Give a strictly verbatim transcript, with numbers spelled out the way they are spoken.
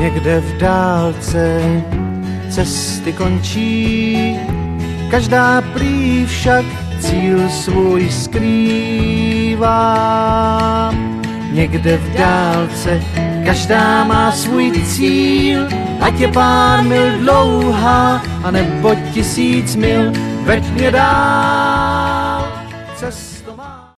Někde v dálce cesty končí, každá prý však cíl svůj skrývá. Někde v dálce každá má svůj cíl, ať je pár mil dlouhá, anebo tisíc mil, veď mě dál cesta.